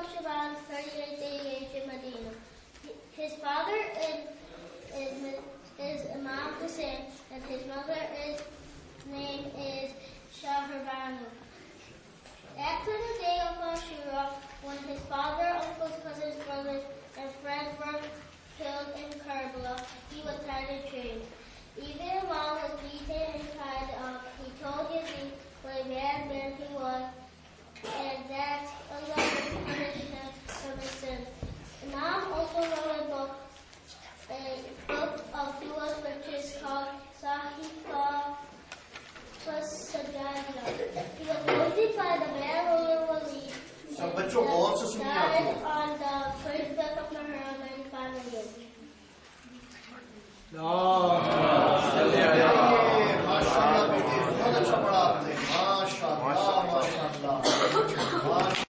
Shaban, 38 age in Medina. His father is Imam Hussein, and his mother's name is Shahrbanu. After the day of Ashura, when his father, uncles, cousins, brothers, and friends were killed in Karbala, he was tied in chains. Even Imam was beaten and tied up. He told Yazid what a bad man he was, and that Allah would punish him for his sins. Imam also wrote a book of duas, which is called Sahifa Sajjada. He was wounded by the bad ruler Walid and died on the first day of Muharram in 5 years.